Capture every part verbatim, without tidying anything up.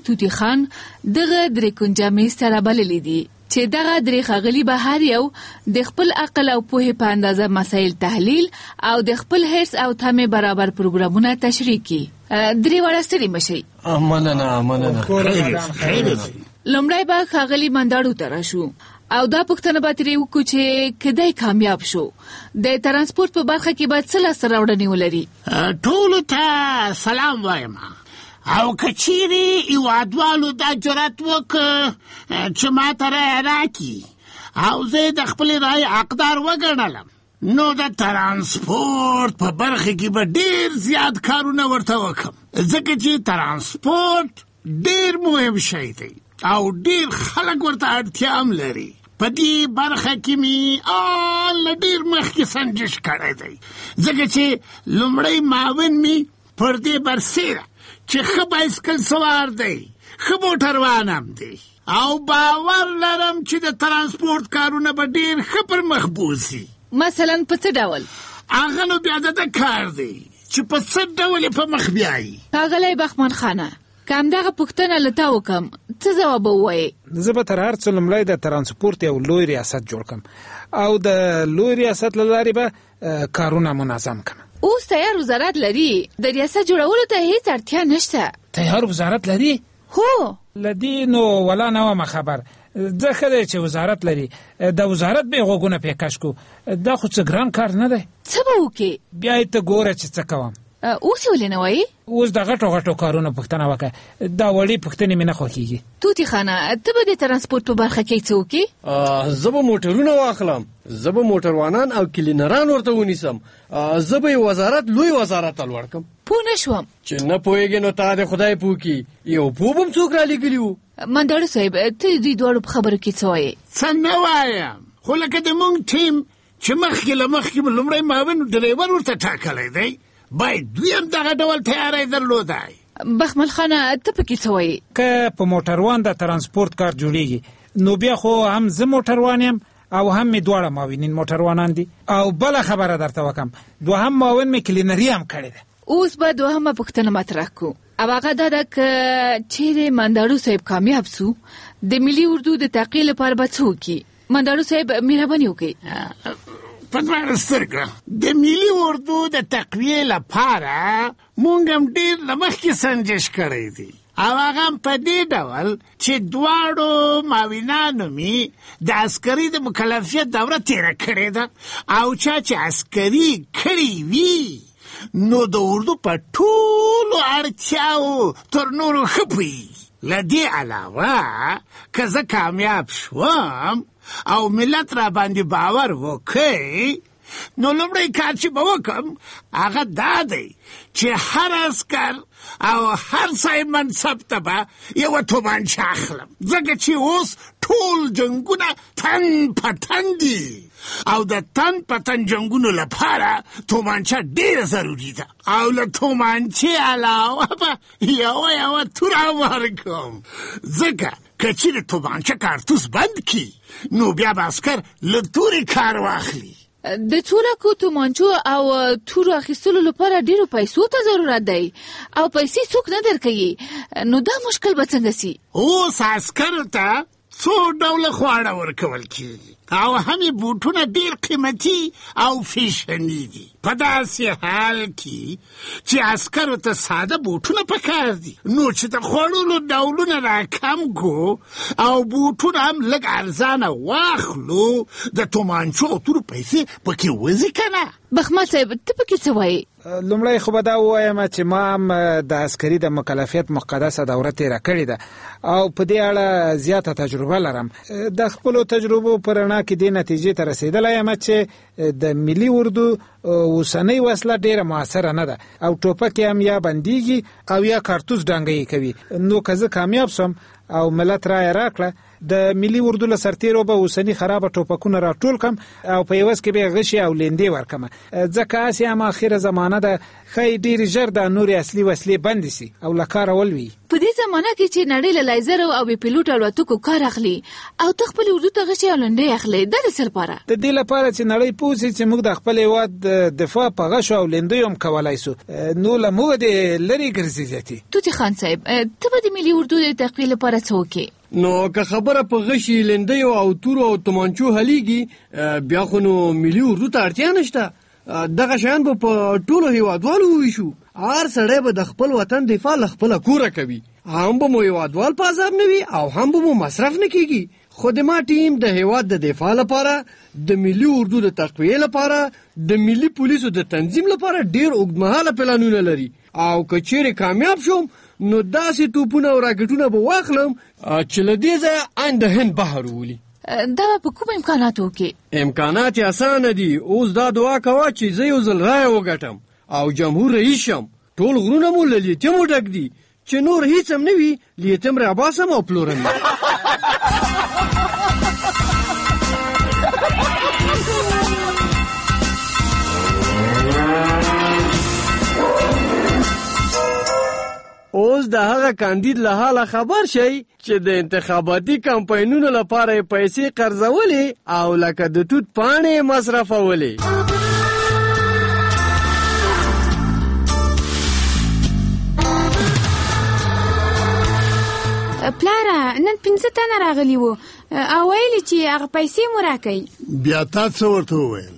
توتی خان دغه درې کونجه میز ته رابللی دي چې دغه درې ښاغلي به هر یو د خپل عقل او پوهې په اندازه مسایل تحلیل او د خپل حرص او تمې برابر پروګرامونه تشریح کړي. درې واړه ستړي مشئ. مننه مننه. لومړی به ښاغلي منداړو ته راشو او دا پوښتنه به ترې وکړو چې کدی کامیاب شو د ترانسپورت په برخه کې به څه لاسته راوړنې ولري. ټولو ته سلام وایم او که چیرې هېوادوالو دا جرأت وکړ چې ما ته رایه راکړي او زه د خپلې رایې حقدار وګڼلم نو د ترانسپورت په برخه کې به ډېر زیات کارونه ورته وکړم ځکه چې ترانسپورت ډېر مهم شی دی او ډېر خلک ورته اړتیا هم لري. په دې برخه کې مې آن له ډېر مخکې سنجش کړی دی ځکه چې لومړی معاون مې پر دې برسېره چې ښه بایسکل سوار دی ښه موټروان هم دی او باور لرم چې د ترانسپورت کارونه به ډېر ښه پر مخ بوځي. مثلا په څه ډول؟ هغه نو بیا د ده کار دی چې په څه ډول یې په مخ بیایي. ښاغلی بخمن خانه که همدغه پوښتنه له تا وکړم څه ځواب به ووایې؟ زه به تر هر څه لومړی د ترانسپورت یو لوی ریاست جوړ کړم او د لوی ریاست له لارې به کارونه منظم کړم. اوس تیار وزارت لري د ریاست جوړولو ته هیڅ اړتیا نشته. تیار وزارت لري؟ هو. له دې نو ولا نه وم خبر. زه ښه دی چې وزارت لري د وزارت به یې غوږونه پې کش کړو دا خو څه ګران کار نه دی. څه به وکړې؟ بیا یې ته ګوره چې څه کوم. اوس یې ولې نه وایي؟ اوس د غټو غټو کارونو پوښتنه وکړه دا وړې پوښتنې مې نه خوښېږي. توتی خانه ته به د ترانسپورت په برخه کې څه وکړې؟ زه به موټرونه واخلم زه به موټروانان او کلینران ورته ونیسم زه به یې وزارت لوی وزارت ته لوړ کړم. پوه نه شوم. چې نه پوهېږې نو تا د خدای پوه کړي یو پوه به م څوک رالیږلي وو. منداړو صاحب ته دوی دواړو په خبرو کې څه وایې؟ څه نه وایم خو لکه د مونږ ټیم چې مخکې له مخکې مو لومړی معاون ډریور ورته ټاکلی دی باید دوی هم دغه ډول تیاری درلودی. بخمل خانه ته پکې څه وایې؟ که په موټروان د ترانسپورت کار جوړیږي نو بیا خو هم زه موټروان یم او هم می دواړه معاونین موټروانان دي او بله خبره درته وکم دوهم معاون می کلینري هم کړې ده. اوس به دوهمه پوښتنه مطرح کړو او هغه دا ده که چیرې منداړو صاحب کامیاب سو د ملي اردو د تحقیق لپاره به څه وکړي؟ منداړو صاحب مهرباني وکړئ. په دواړه سترګه د ملي اردو د تقویې لپاره مونږ هم ډېر له مخکې سنجش کړی دی او هغه هم په دې ډول چې دواړو معاونانو مې د عسکري د مکلفیت دوره تېره کړې ده او چا چې عسکري کړی وي نو د اردو په ټولو اړتیاو تر نورو ښه پوهېږي. له دې علاوه که زه کامیاب شوم او ملت را باندې باور وکړي نو لومړی کار چې به وکړم هغه دا دی چې هر عسکر او هر صاحب منصب ته به یوه تومانچه اخلم ځکه چې اوس ټول جنګونه تن په تن دي او د تن په تن جنګونو لپاره تومانچه ډېره ضروري ده او له تومانچې علاوه به یوه یوه توره ورکړم ځکه که چیرې تومانچه کارتوس بند کړي نو بیا به عسکر له تورې کار واخلي. د څو لکو تومانچو او تورو اخیستلو لپاره ډېرو پیسو ته ضرورت دی او پیسې څوک نه درکوي نو دا مشکل به څنګه سي؟ اوس عسکرو ته څو ډوله خواړه ورکول کېږي او همې بوټونه ډېر قیمتي او فیشني دي. په داسې حال کې چې عسکرو ته ساده بوټونه پکار دي نو چې د خوړلو ډولونه راکم کو او بوټونه هم لږ ارزانه واخلو د تومانچو او تورو پیسې پکې وځي که نه؟ بخمل صاحب ته پکې څه وایې؟ لومړی خو به دا ووایم چې ما هم د عسکري د مکلفیت مقدسه دوره تېره کړې ده او په دې اړه زیاته تجربه لرم. د خپلو تجربو په رڼا کې دې نتیجې ته رسېدلی یم چې د ملي اردو اوسنۍ وسله ډېره موثره نه ده او ټوپک هم یا بندیږي او یا کارتوس ډانګه یې کوي. نو که زه کامیاب سم او ملت رای راکړه د ملي اردو له سرتیرو به اوسنی خراب ټوپکونه راټول کم او په یوس کې به غشي او لیندې ورکم ځکه اسیا ما اخیره زمانه ده خی ډیر ژر د نور اصلي وسلې بند شي او لکار ولوي په دې زمانه کې چې نړۍ له لایزر او بي پیلوټ الوتکو کار اخلي او تخپل اردو ته غشي او لیندې اخلي د څه لپاره د دې لپاره چې نړۍ پوسي چې موږ د خپل هیواد دفاع په غشو او لیندې هم کولای سو نو له موږ د لری ګرځېږي توتی خان صاحب ته به د ملي اردو د تقویل لپاره څه وکې نو که خبره په غشي لیندې او تورو او تمانچو هليږي بیا خو نو ملي اردو ته اړتیا نشته دغه شیان به په ټولو هیوادوالو وویشو هر سړی به د خپل وطن دفاع له خپله کوره کوي هم به مو هیوادوال په عذاب نه وي او هم به مو مصرف نه کیږي خو د ما ټیم د هیواد د دفاع لپاره د ملي اردو د تقویې لپاره د ملي پولیسو د تنظیم لپاره ډیر اوږدمهاله پلانونه لري او که چیرې کامیاب شوم نو داسې توپونه او راکټونه به واخلم چې له دې ځایه ان د هند بحر وولي دا په کوم امکاناتو کې امکانات یې اسانه دي اوس دا دعا کوه چې زه یو ځل رایه وګټم او جمهور رئیس شم ټول غرونه مو له لیتیمو ډک دي چې نور هیڅ هم نه وي لیتیم راباسم او پلورم اوس د هغه کاندید له حاله خبر شي چې د انتخاباتي کمپاینونو لپاره پیسې قرضولې او لکه د توت پاڼې مصرفولې پلاره نن پنځه تنه راغلي وو او ویل چې هغه پیسې مو راکړي بیا تا څه ورته وویل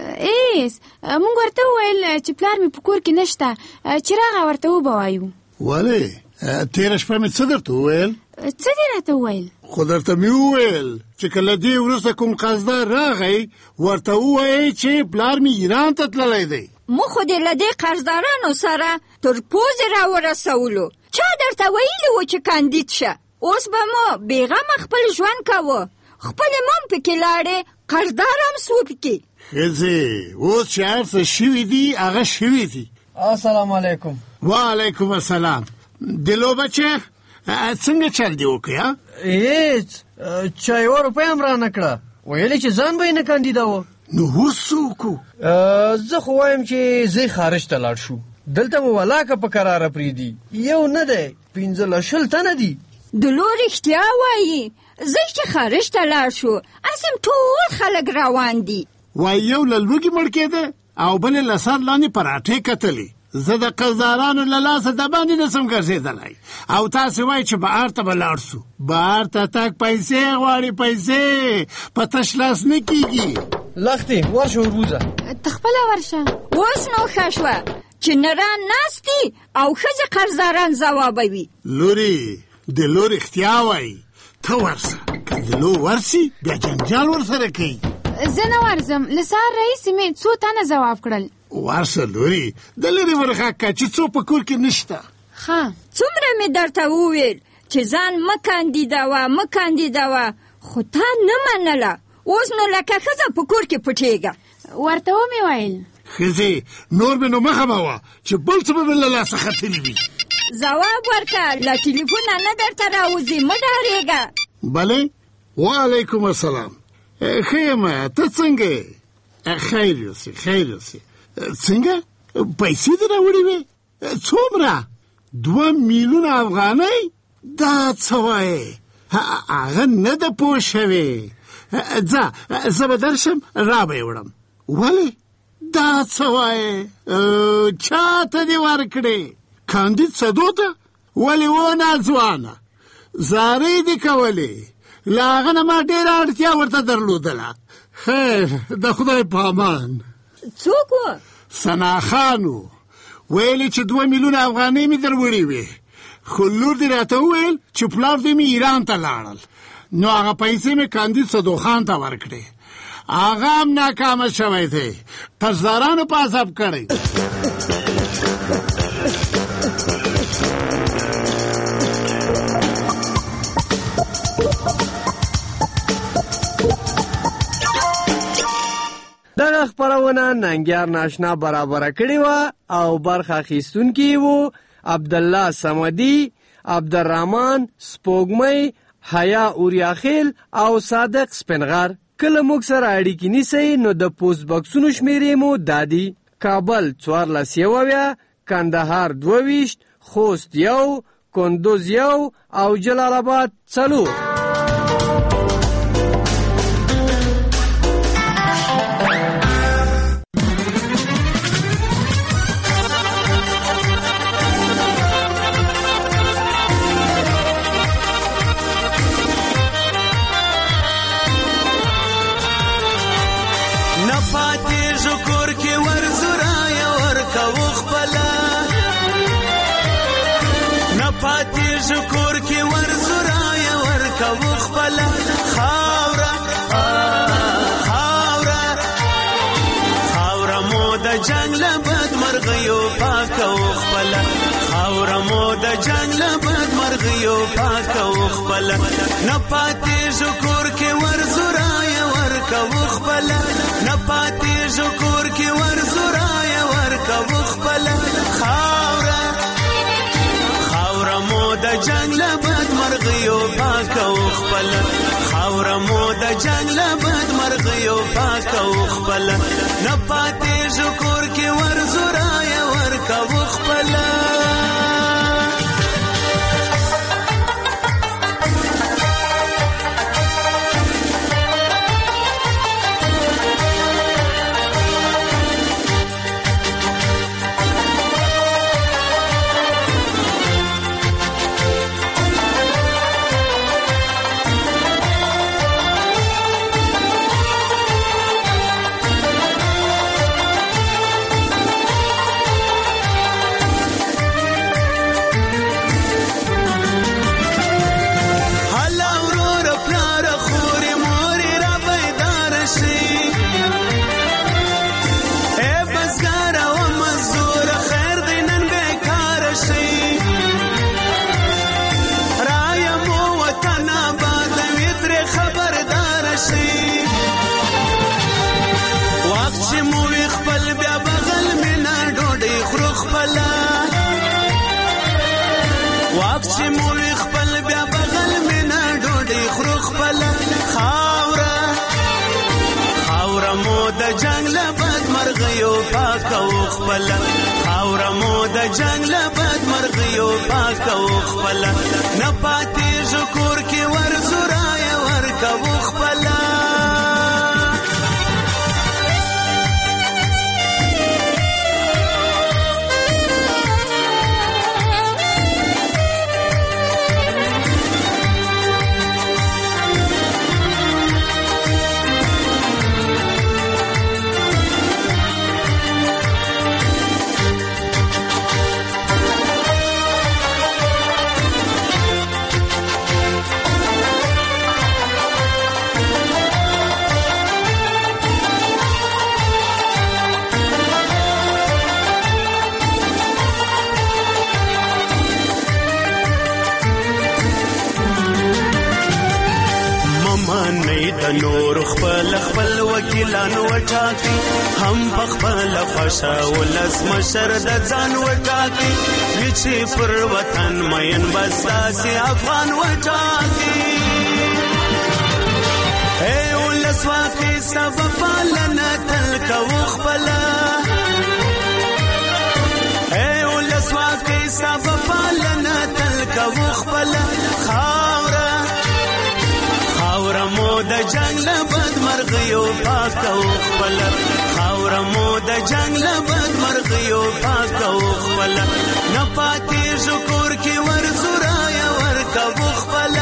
ایس مونږ ورته وویل چې پلار مې په کور کې نشته چې راغه ورته وبوایو ولې تېره شپه مې څه درته وویل څه دې راته وویل خو درته مې وویل چې کله دې وروسته کوم قرضدار راغی ورته ووایئ چې پلار مې ایران ته تللی دی موږ خو دې له دې قرضدارانو سره تر پوزې راورسولو چا درته ویلي و چې کاندید شه اوس به مو بېغمه خپل ژوند کوو خپلې مو هم پکې لاړې قرضدار هم سو پکې ښځې اوس چې هر څه شوي دي هغه شوي دي السلام علیکم وعلیکم السلام دلو بچه څنګه چل دی وکړه هیڅ چا یوه روپۍ هم رانه کړه ویلې چې ځان به یې نه کاندیداوه نو اوس څه وکړو زه خو وایم چې زه خارج ته لاړ شو دلته مو ولاکه په کراره پرېږدي یو نه دی پنځه شل تنه دي دلو رښتیا وایي زه چې خارج ته لاړ شو اسم ټول خلک روان دي وایي یو له لوږې مړ کېده او بلې له سر لاندې پراټې کتلې زه د قرضدارانو له لاسه د باندې نسم ګرځېدلی او تاسې وایي چې بهر ته به لاړ سو بهر ته تګ پیسې غواړي پیسې په تش لاس نه کېږي لښتې ورشه وربوزه ته خپله ورشه اوس نو ښه شوه چې نران ناست دي او ښځې قرضداران ځوابوي لورې د لور اختیا وایي ته ورسه که د لور ورسي بیا جنجال ورسره کوي زه نه ورځم له سهار راهیسې مې څو تنه ځواب کړل ورسه لورې د لرې ورغږ که چې څو په کور کې نشته ښه څومره مې درته وویل چې ځان مه کاندیدوه مه کاندیدوه خو تا نه منله اوس نو لکه ښځه په کور کې پټېږه ورته ومې ویل ښځې نور مې نو مه خموه چې بل څه به مې له لاسه ختلي وي ځواب ورکړه له ټلیفونه نه درته راوځي مه ډارېږه بلې وعلیکم السلام ښه یم ته څنګه خیر یوسې خیر یوسې څنګه پیسې دې راوړې وې څومره دوه میلیونه افغانۍ دا څه وایې هغه نه ده پوه شوې ځه زه به درشم را به یې وړم ولې دا څه وایې چا ته دې ورکړې کاندید صدو ته ولې و ناځوانه زارۍ دې کولې له هغه نه ما ډېره اړتیا ورته درلودله خیر د خدای په امان څوک و ثناخان و ویلې چې دوه میلیونه افغانۍ مې دروړې وې خو لور دې راته وویل چې پلار دې مې ایران ته لاړل نو هغه پیسې مې کاندید صدوخان ته ورکړې هغه هم ناکامه شوی دی قرضدارانو په عذاب کړی دغه خپرونه ننګیار ناشنا برابره کړې وه او برخه اخیستونکي وو عبدالله صمدي عبدالرحمن سپوږمۍ، حیا اوریاخیل او صادق سپنغر. کله موږ سره اړیکې نیسئ نو د پوسټ بکسونو شمیرې مو دادي: کابل څوارلس یو اویا، کندهار دوه ویشت، خوست یو، کندوز یو او جلال آباد څلور. شکر کې ورزرایا ورکو خپل خاورا خاورا خاورا مو د جنگ له بد مرغیو پاکو خپل خاورا مو د جنگ له بد مرغیو پاکو خپل نه پاتې شکر کې ورزرایا ورکو خپل نه پاتې شکر کې ورزرایا ورکو خپل خاورا د جنگ له بد مرغیو پاکو خپل خاوره مو د جنگ له بد مرغیو پاکو خپل نه پاتې شکر کې ورزرایا ورکو خپل. خپل خاوره مو د جنگ له بد مرغیو پاکو خپل نه پاتې شکر کې ورزرایا ورکو خپل. نور خپل خپل وکیلان وټاکي هم په خپل خوښه ولس مشر د ځان وټاکي چې پر وطن مین بساسي افغان وټاکي اے ولس واقعي سبب پالنه تل کو خپل اے ولس واقعي سبب پالنه تل کو خپل خاوره خاوره مو د جنگ له بد مرغیو پاکو خپل خاوره مو د جنگ له بد مرغیو پاکو خپل نه پاتې شکر کې ورزرایا ورکو خپل.